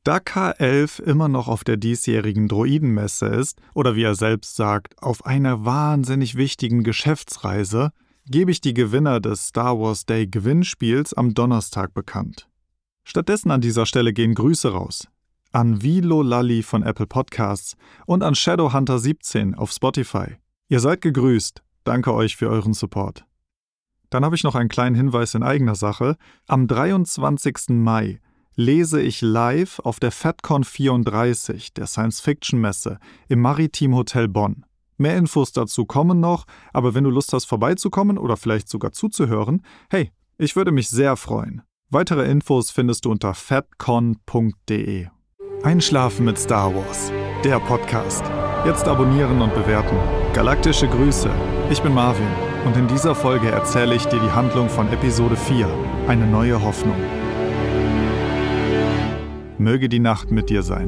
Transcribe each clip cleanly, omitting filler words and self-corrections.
Da K11 immer noch auf der diesjährigen Droidenmesse ist, oder wie er selbst sagt, auf einer wahnsinnig wichtigen Geschäftsreise, gebe ich die Gewinner des Star Wars Day Gewinnspiels am Donnerstag bekannt. Stattdessen an dieser Stelle gehen Grüße raus. An Vilo Lalli von Apple Podcasts und an Shadowhunter17 auf Spotify. Ihr seid gegrüßt. Danke euch für euren Support. Dann habe ich noch einen kleinen Hinweis in eigener Sache. Am 23. Mai lese ich live auf der FatCon 34, der Science-Fiction-Messe, im Maritim Hotel Bonn. Mehr Infos dazu kommen noch, aber wenn du Lust hast, vorbeizukommen oder vielleicht sogar zuzuhören, hey, ich würde mich sehr freuen. Weitere Infos findest du unter fatcon.de. Einschlafen mit Star Wars, der Podcast. Jetzt abonnieren und bewerten. Galaktische Grüße, ich bin Marvin und in dieser Folge erzähle ich dir die Handlung von Episode 4, eine neue Hoffnung. Möge die Nacht mit dir sein.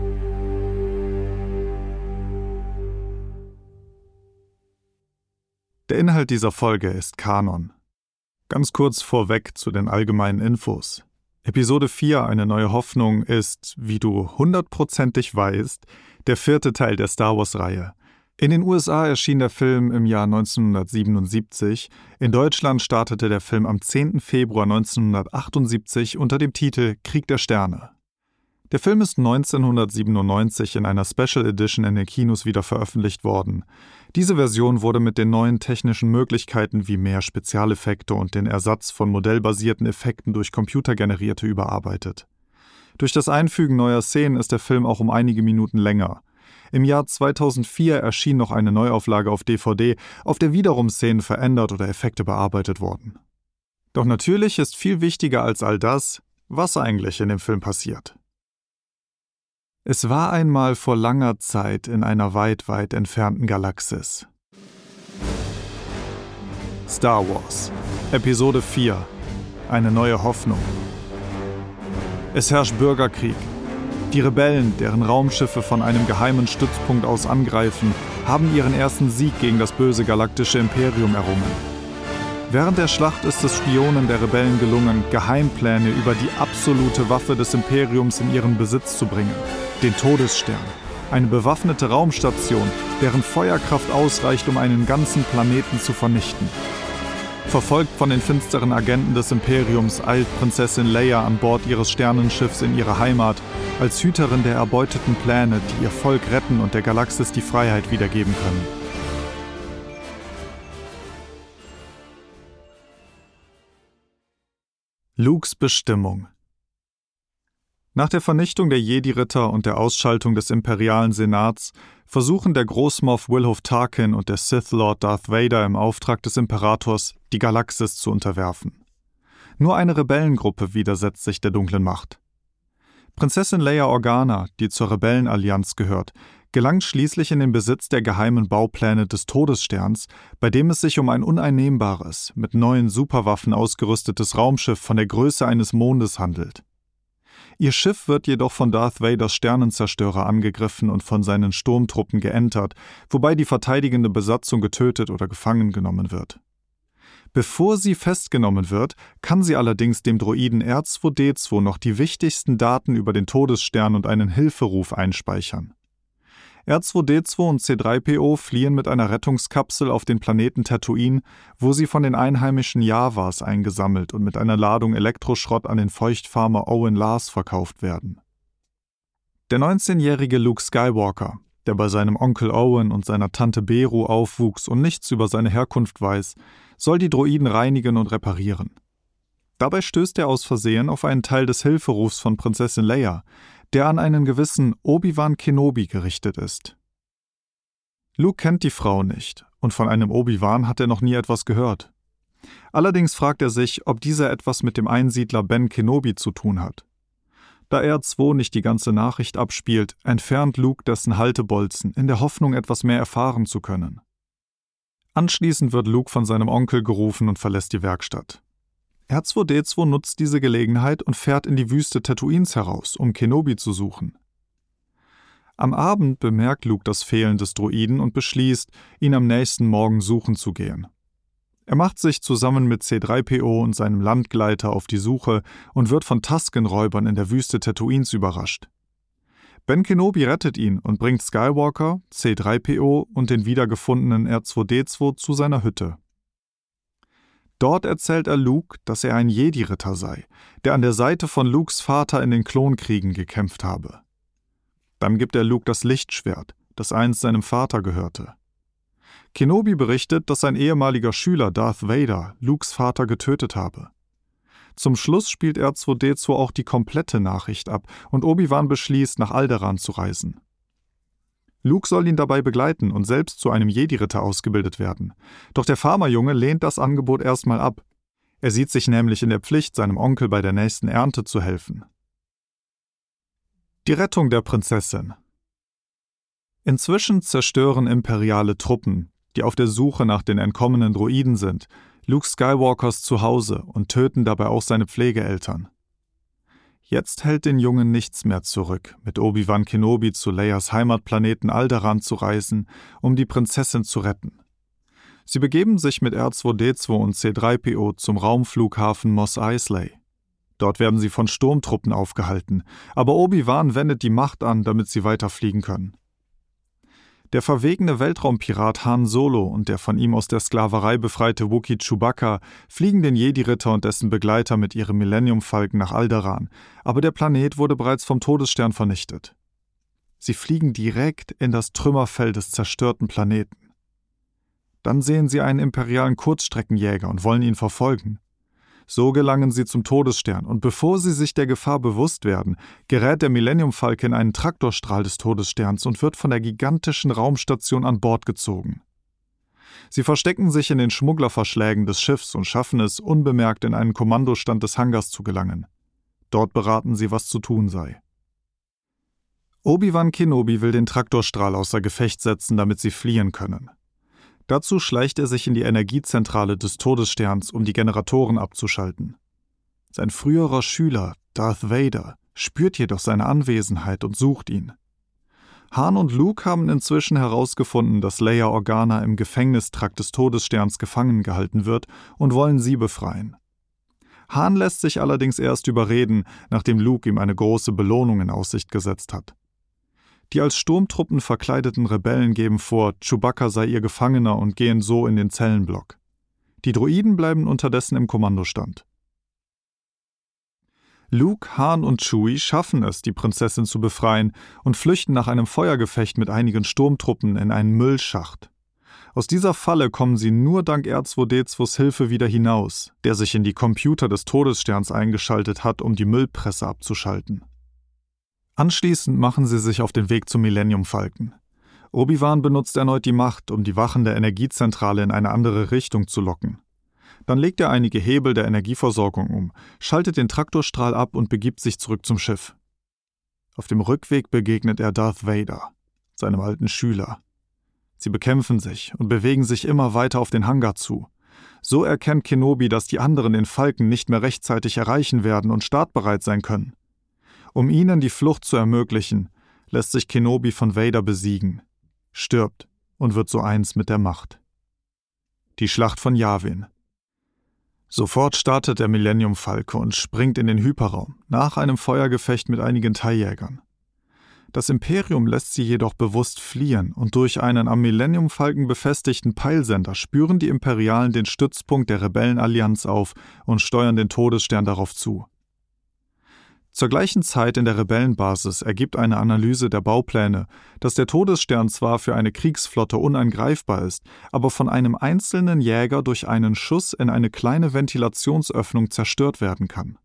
Der Inhalt dieser Folge ist Kanon. Ganz kurz vorweg zu den allgemeinen Infos. Episode 4, eine neue Hoffnung, ist, wie du hundertprozentig weißt, der 4. Teil der Star Wars-Reihe. In den USA erschien der Film im Jahr 1977, in Deutschland startete der Film am 10. Februar 1978 unter dem Titel Krieg der Sterne. Der Film ist 1997 in einer Special Edition in den Kinos wieder veröffentlicht worden. Diese Version wurde mit den neuen technischen Möglichkeiten wie mehr Spezialeffekte und den Ersatz von modellbasierten Effekten durch computergenerierte überarbeitet. Durch das Einfügen neuer Szenen ist der Film auch um einige Minuten länger. Im Jahr 2004 erschien noch eine Neuauflage auf DVD, auf der wiederum Szenen verändert oder Effekte bearbeitet wurden. Doch natürlich ist viel wichtiger als all das, was eigentlich in dem Film passiert. Es war einmal vor langer Zeit in einer weit, weit entfernten Galaxis. Star Wars, Episode 4, eine neue Hoffnung. Es herrscht Bürgerkrieg. Die Rebellen, deren Raumschiffe von einem geheimen Stützpunkt aus angreifen, haben ihren ersten Sieg gegen das böse galaktische Imperium errungen. Während der Schlacht ist es Spionen der Rebellen gelungen, Geheimpläne über die absolute Waffe des Imperiums in ihren Besitz zu bringen, den Todesstern, eine bewaffnete Raumstation, deren Feuerkraft ausreicht, um einen ganzen Planeten zu vernichten. Verfolgt von den finsteren Agenten des Imperiums eilt Prinzessin Leia an Bord ihres Sternenschiffs in ihre Heimat, als Hüterin der erbeuteten Pläne, die ihr Volk retten und der Galaxis die Freiheit wiedergeben können. Lukes Bestimmung. Nach der Vernichtung der Jedi-Ritter und der Ausschaltung des imperialen Senats versuchen der Großmoff Wilhof Tarkin und der Sith-Lord Darth Vader im Auftrag des Imperators, die Galaxis zu unterwerfen. Nur eine Rebellengruppe widersetzt sich der dunklen Macht. Prinzessin Leia Organa, die zur Rebellenallianz gehört, gelangt schließlich in den Besitz der geheimen Baupläne des Todessterns, bei dem es sich um ein uneinnehmbares, mit neuen Superwaffen ausgerüstetes Raumschiff von der Größe eines Mondes handelt. Ihr Schiff wird jedoch von Darth Vaders Sternenzerstörer angegriffen und von seinen Sturmtruppen geentert, wobei die verteidigende Besatzung getötet oder gefangen genommen wird. Bevor sie festgenommen wird, kann sie allerdings dem Droiden R2-D2 noch die wichtigsten Daten über den Todesstern und einen Hilferuf einspeichern. R2-D2 und C3PO fliehen mit einer Rettungskapsel auf den Planeten Tatooine, wo sie von den einheimischen Jawas eingesammelt und mit einer Ladung Elektroschrott an den Feuchtfarmer Owen Lars verkauft werden. Der 19-jährige Luke Skywalker, der bei seinem Onkel Owen und seiner Tante Beru aufwuchs und nichts über seine Herkunft weiß, soll die Droiden reinigen und reparieren. Dabei stößt er aus Versehen auf einen Teil des Hilferufs von Prinzessin Leia, der an einen gewissen Obi-Wan Kenobi gerichtet ist. Luke kennt die Frau nicht und von einem Obi-Wan hat er noch nie etwas gehört. Allerdings fragt er sich, ob dieser etwas mit dem Einsiedler Ben Kenobi zu tun hat. Da R2 nicht die ganze Nachricht abspielt, entfernt Luke dessen Haltebolzen, in der Hoffnung, etwas mehr erfahren zu können. Anschließend wird Luke von seinem Onkel gerufen und verlässt die Werkstatt. R2-D2 nutzt diese Gelegenheit und fährt in die Wüste Tatooines heraus, um Kenobi zu suchen. Am Abend bemerkt Luke das Fehlen des Droiden und beschließt, ihn am nächsten Morgen suchen zu gehen. Er macht sich zusammen mit C-3PO und seinem Landgleiter auf die Suche und wird von Tusken-Räubern in der Wüste Tatooines überrascht. Ben Kenobi rettet ihn und bringt Skywalker, C-3PO und den wiedergefundenen R2-D2 zu seiner Hütte. Dort erzählt er Luke, dass er ein Jedi-Ritter sei, der an der Seite von Lukes Vater in den Klonkriegen gekämpft habe. Dann gibt er Luke das Lichtschwert, das einst seinem Vater gehörte. Kenobi berichtet, dass sein ehemaliger Schüler Darth Vader Lukes Vater getötet habe. Zum Schluss spielt R2-D2 auch die komplette Nachricht ab und Obi-Wan beschließt, nach Alderaan zu reisen. Luke soll ihn dabei begleiten und selbst zu einem Jedi-Ritter ausgebildet werden. Doch der Farmerjunge lehnt das Angebot erstmal ab. Er sieht sich nämlich in der Pflicht, seinem Onkel bei der nächsten Ernte zu helfen. Die Rettung der Prinzessin. Inzwischen zerstören imperiale Truppen, die auf der Suche nach den entkommenen Droiden sind, Luke Skywalkers Zuhause und töten dabei auch seine Pflegeeltern. Jetzt hält den Jungen nichts mehr zurück, mit Obi-Wan Kenobi zu Leias Heimatplaneten Alderaan zu reisen, um die Prinzessin zu retten. Sie begeben sich mit R2-D2 und C-3PO zum Raumflughafen Mos Eisley. Dort werden sie von Sturmtruppen aufgehalten, aber Obi-Wan wendet die Macht an, damit sie weiterfliegen können. Der verwegene Weltraumpirat Han Solo und der von ihm aus der Sklaverei befreite Wookiee Chewbacca fliegen den Jedi-Ritter und dessen Begleiter mit ihrem Millennium-Falken nach Alderaan, aber der Planet wurde bereits vom Todesstern vernichtet. Sie fliegen direkt in das Trümmerfell des zerstörten Planeten. Dann sehen sie einen imperialen Kurzstreckenjäger und wollen ihn verfolgen. So gelangen sie zum Todesstern und bevor sie sich der Gefahr bewusst werden, gerät der Millennium Falcon in einen Traktorstrahl des Todessterns und wird von der gigantischen Raumstation an Bord gezogen. Sie verstecken sich in den Schmugglerverschlägen des Schiffs und schaffen es, unbemerkt in einen Kommandostand des Hangars zu gelangen. Dort beraten sie, was zu tun sei. Obi-Wan Kenobi will den Traktorstrahl außer Gefecht setzen, damit sie fliehen können. Dazu schleicht er sich in die Energiezentrale des Todessterns, um die Generatoren abzuschalten. Sein früherer Schüler, Darth Vader, spürt jedoch seine Anwesenheit und sucht ihn. Han und Luke haben inzwischen herausgefunden, dass Leia Organa im Gefängnistrakt des Todessterns gefangen gehalten wird und wollen sie befreien. Han lässt sich allerdings erst überreden, nachdem Luke ihm eine große Belohnung in Aussicht gesetzt hat. Die als Sturmtruppen verkleideten Rebellen geben vor, Chewbacca sei ihr Gefangener und gehen so in den Zellenblock. Die Droiden bleiben unterdessen im Kommandostand. Luke, Han und Chewie schaffen es, die Prinzessin zu befreien und flüchten nach einem Feuergefecht mit einigen Sturmtruppen in einen Müllschacht. Aus dieser Falle kommen sie nur dank R2-D2s Hilfe wieder hinaus, der sich in die Computer des Todessterns eingeschaltet hat, um die Müllpresse abzuschalten. Anschließend machen sie sich auf den Weg zum Millennium Falcon. Obi-Wan benutzt erneut die Macht, um die Wachen der Energiezentrale in eine andere Richtung zu locken. Dann legt er einige Hebel der Energieversorgung um, schaltet den Traktorstrahl ab und begibt sich zurück zum Schiff. Auf dem Rückweg begegnet er Darth Vader, seinem alten Schüler. Sie bekämpfen sich und bewegen sich immer weiter auf den Hangar zu. So erkennt Kenobi, dass die anderen den Falken nicht mehr rechtzeitig erreichen werden und startbereit sein können. Um ihnen die Flucht zu ermöglichen, lässt sich Kenobi von Vader besiegen, stirbt und wird so eins mit der Macht. Die Schlacht von Yavin. Sofort startet der Millennium Falke und springt in den Hyperraum, nach einem Feuergefecht mit einigen TIE-Jägern. Das Imperium lässt sie jedoch bewusst fliehen und durch einen am Millennium Falken befestigten Peilsender spüren die Imperialen den Stützpunkt der Rebellenallianz auf und steuern den Todesstern darauf zu. Zur gleichen Zeit in der Rebellenbasis ergibt eine Analyse der Baupläne, dass der Todesstern zwar für eine Kriegsflotte unangreifbar ist, aber von einem einzelnen Jäger durch einen Schuss in eine kleine Ventilationsöffnung zerstört werden kann.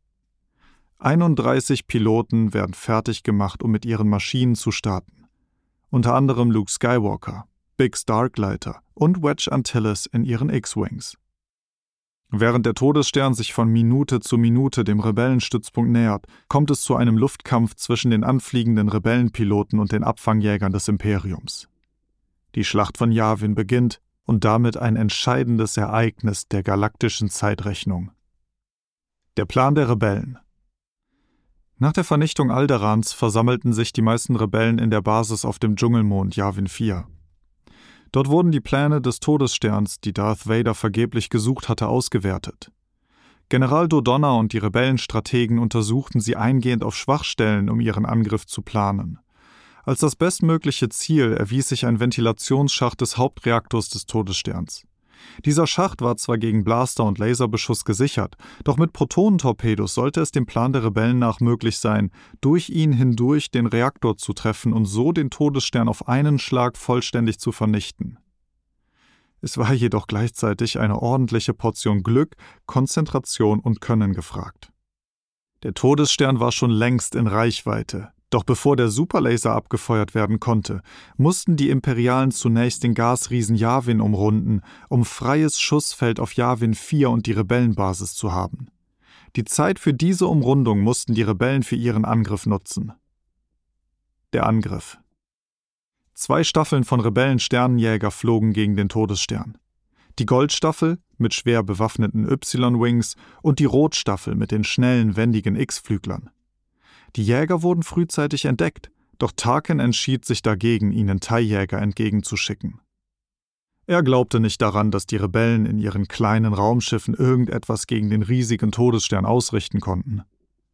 31 Piloten werden fertig gemacht, um mit ihren Maschinen zu starten. Unter anderem Luke Skywalker, Biggs Darklighter und Wedge Antilles in ihren X-Wings. Während der Todesstern sich von Minute zu Minute dem Rebellenstützpunkt nähert, kommt es zu einem Luftkampf zwischen den anfliegenden Rebellenpiloten und den Abfangjägern des Imperiums. Die Schlacht von Yavin beginnt und damit ein entscheidendes Ereignis der galaktischen Zeitrechnung. Der Plan der Rebellen. Nach der Vernichtung Alderaans versammelten sich die meisten Rebellen in der Basis auf dem Dschungelmond Yavin 4. Dort wurden die Pläne des Todessterns, die Darth Vader vergeblich gesucht hatte, ausgewertet. General Dodonna und die Rebellenstrategen untersuchten sie eingehend auf Schwachstellen, um ihren Angriff zu planen. Als das bestmögliche Ziel erwies sich ein Ventilationsschacht des Hauptreaktors des Todessterns. Dieser Schacht war zwar gegen Blaster und Laserbeschuss gesichert, doch mit Protonentorpedos sollte es dem Plan der Rebellen nach möglich sein, durch ihn hindurch den Reaktor zu treffen und so den Todesstern auf einen Schlag vollständig zu vernichten. Es war jedoch gleichzeitig eine ordentliche Portion Glück, Konzentration und Können gefragt. Der Todesstern war schon längst in Reichweite. Doch bevor der Superlaser abgefeuert werden konnte, mussten die Imperialen zunächst den Gasriesen Yavin umrunden, um freies Schussfeld auf Yavin 4 und die Rebellenbasis zu haben. Die Zeit für diese Umrundung mussten die Rebellen für ihren Angriff nutzen. Der Angriff. 2 Staffeln von Rebellen-Sternenjäger flogen gegen den Todesstern. Die Goldstaffel mit schwer bewaffneten Y-Wings und die Rotstaffel mit den schnellen, wendigen X-Flüglern. Die Jäger wurden frühzeitig entdeckt, doch Tarkin entschied sich dagegen, ihnen TIE-Jäger entgegenzuschicken. Er glaubte nicht daran, dass die Rebellen in ihren kleinen Raumschiffen irgendetwas gegen den riesigen Todesstern ausrichten konnten.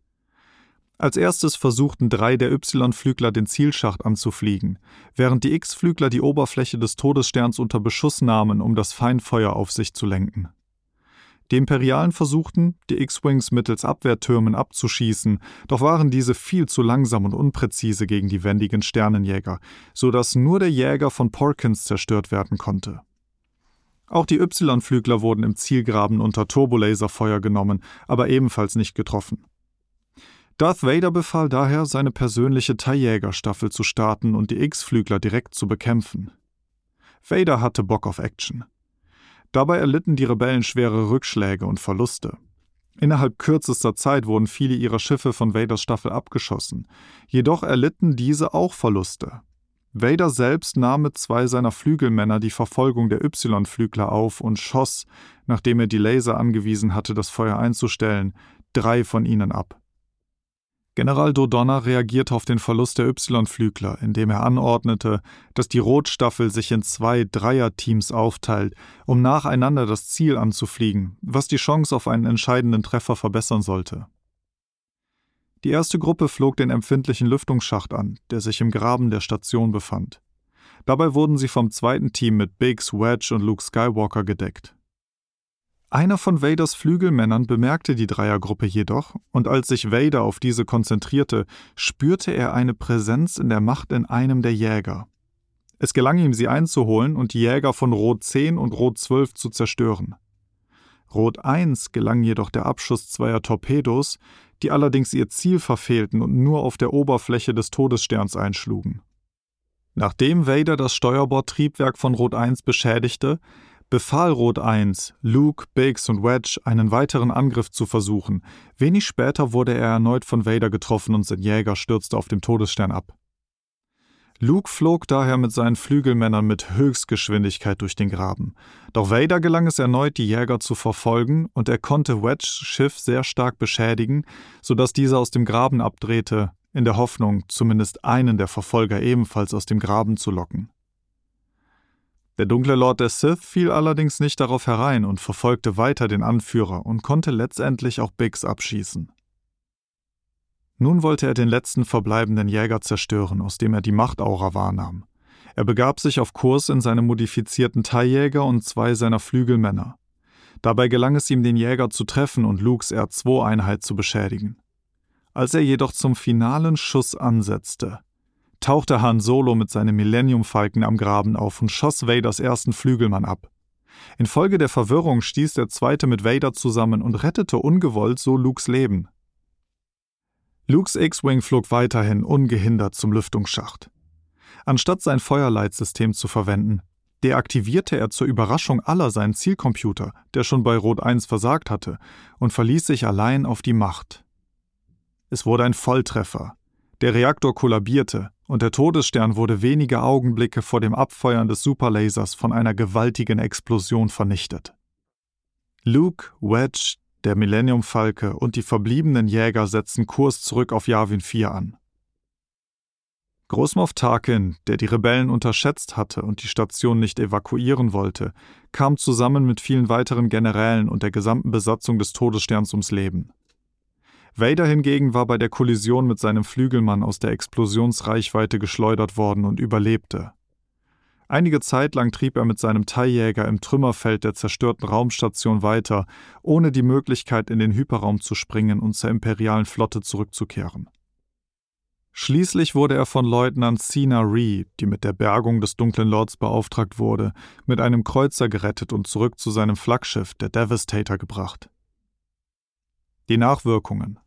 Als erstes versuchten 3 der Y-Flügler den Zielschacht anzufliegen, während die X-Flügler die Oberfläche des Todessterns unter Beschuss nahmen, um das Feindfeuer auf sich zu lenken. Die Imperialen versuchten, die X-Wings mittels Abwehrtürmen abzuschießen, doch waren diese viel zu langsam und unpräzise gegen die wendigen Sternenjäger, sodass nur der Jäger von Porkins zerstört werden konnte. Auch die Y-Flügler wurden im Zielgraben unter Turbolaserfeuer genommen, aber ebenfalls nicht getroffen. Darth Vader befahl daher, seine persönliche TIE-Jäger-Staffel zu starten und die X-Flügler direkt zu bekämpfen. Vader hatte Bock auf Action. Dabei erlitten die Rebellen schwere Rückschläge und Verluste. Innerhalb kürzester Zeit wurden viele ihrer Schiffe von Vaders Staffel abgeschossen, jedoch erlitten diese auch Verluste. Vader selbst nahm mit 2 seiner Flügelmänner die Verfolgung der Y-Flügler auf und schoss, nachdem er die Laser angewiesen hatte, das Feuer einzustellen, 3 von ihnen ab. General Dodonna reagierte auf den Verlust der Y-Flügler, indem er anordnete, dass die Rotstaffel sich in 2 Dreierteams aufteilt, um nacheinander das Ziel anzufliegen, was die Chance auf einen entscheidenden Treffer verbessern sollte. Die erste Gruppe flog den empfindlichen Lüftungsschacht an, der sich im Graben der Station befand. Dabei wurden sie vom zweiten Team mit Biggs, Wedge und Luke Skywalker gedeckt. Einer von Vaders Flügelmännern bemerkte die Dreiergruppe jedoch, und als sich Vader auf diese konzentrierte, spürte er eine Präsenz in der Macht in einem der Jäger. Es gelang ihm, sie einzuholen und die Jäger von Rot 10 und Rot 12 zu zerstören. Rot 1 gelang jedoch der Abschuss 2 Torpedos, die allerdings ihr Ziel verfehlten und nur auf der Oberfläche des Todessterns einschlugen. Nachdem Vader das Steuerbordtriebwerk von Rot 1 beschädigte, befahl Rot 1, Luke, Biggs und Wedge, einen weiteren Angriff zu versuchen. Wenig später wurde er erneut von Vader getroffen und sein Jäger stürzte auf dem Todesstern ab. Luke flog daher mit seinen Flügelmännern mit Höchstgeschwindigkeit durch den Graben. Doch Vader gelang es erneut, die Jäger zu verfolgen, und er konnte Wedges Schiff sehr stark beschädigen, sodass dieser aus dem Graben abdrehte, in der Hoffnung, zumindest einen der Verfolger ebenfalls aus dem Graben zu locken. Der dunkle Lord der Sith fiel allerdings nicht darauf herein und verfolgte weiter den Anführer und konnte letztendlich auch Biggs abschießen. Nun wollte er den letzten verbleibenden Jäger zerstören, aus dem er die Machtaura wahrnahm. Er begab sich auf Kurs in seine modifizierten TIE-Jäger und 2 seiner Flügelmänner. Dabei gelang es ihm, den Jäger zu treffen und Lukes R2-Einheit zu beschädigen. Als er jedoch zum finalen Schuss ansetzte, tauchte Han Solo mit seinem Millennium-Falken am Graben auf und schoss Vaders ersten Flügelmann ab. Infolge der Verwirrung stieß der zweite mit Vader zusammen und rettete ungewollt so Lukes Leben. Lukes X-Wing flog weiterhin ungehindert zum Lüftungsschacht. Anstatt sein Feuerleitsystem zu verwenden, deaktivierte er zur Überraschung aller seinen Zielcomputer, der schon bei Rot 1 versagt hatte, und verließ sich allein auf die Macht. Es wurde ein Volltreffer. Der Reaktor kollabierte und der Todesstern wurde wenige Augenblicke vor dem Abfeuern des Superlasers von einer gewaltigen Explosion vernichtet. Luke, Wedge, der Millennium-Falke und die verbliebenen Jäger setzten Kurs zurück auf Yavin 4 an. Großmoff Tarkin, der die Rebellen unterschätzt hatte und die Station nicht evakuieren wollte, kam zusammen mit vielen weiteren Generälen und der gesamten Besatzung des Todessterns ums Leben. Vader hingegen war bei der Kollision mit seinem Flügelmann aus der Explosionsreichweite geschleudert worden und überlebte. Einige Zeit lang trieb er mit seinem TIE-Jäger im Trümmerfeld der zerstörten Raumstation weiter, ohne die Möglichkeit, in den Hyperraum zu springen und zur imperialen Flotte zurückzukehren. Schließlich wurde er von Leutnant Cina Ree, die mit der Bergung des Dunklen Lords beauftragt wurde, mit einem Kreuzer gerettet und zurück zu seinem Flaggschiff, der Devastator, gebracht. Die Nachwirkungen.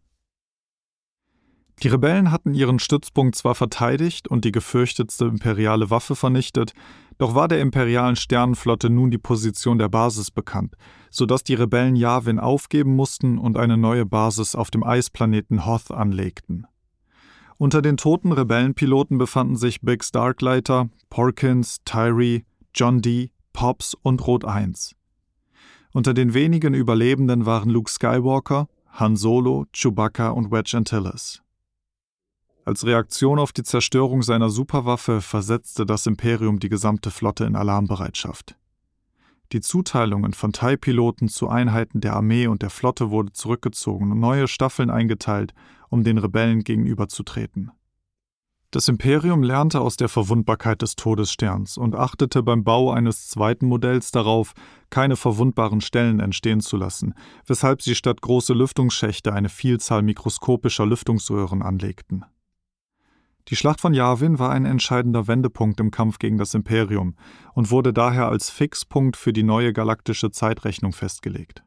Die Rebellen hatten ihren Stützpunkt zwar verteidigt und die gefürchtetste imperiale Waffe vernichtet, doch war der imperialen Sternenflotte nun die Position der Basis bekannt, sodass die Rebellen Yavin aufgeben mussten und eine neue Basis auf dem Eisplaneten Hoth anlegten. Unter den toten Rebellenpiloten befanden sich Biggs Darklighter, Porkins, Tyree, John Dee, Pops und Rot 1. Unter den wenigen Überlebenden waren Luke Skywalker, Han Solo, Chewbacca und Wedge Antilles. Als Reaktion auf die Zerstörung seiner Superwaffe versetzte das Imperium die gesamte Flotte in Alarmbereitschaft. Die Zuteilungen von TIE-Piloten zu Einheiten der Armee und der Flotte wurde zurückgezogen und neue Staffeln eingeteilt, um den Rebellen gegenüberzutreten. Das Imperium lernte aus der Verwundbarkeit des Todessterns und achtete beim Bau eines zweiten Modells darauf, keine verwundbaren Stellen entstehen zu lassen, weshalb sie statt große Lüftungsschächte eine Vielzahl mikroskopischer Lüftungsröhren anlegten. Die Schlacht von Yavin war ein entscheidender Wendepunkt im Kampf gegen das Imperium und wurde daher als Fixpunkt für die neue galaktische Zeitrechnung festgelegt.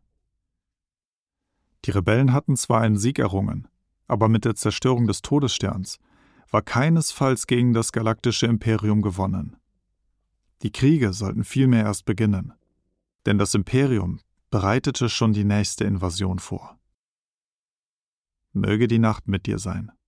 Die Rebellen hatten zwar einen Sieg errungen, aber mit der Zerstörung des Todessterns war keinesfalls gegen das galaktische Imperium gewonnen. Die Kriege sollten vielmehr erst beginnen, denn das Imperium bereitete schon die nächste Invasion vor. Möge die Nacht mit dir sein.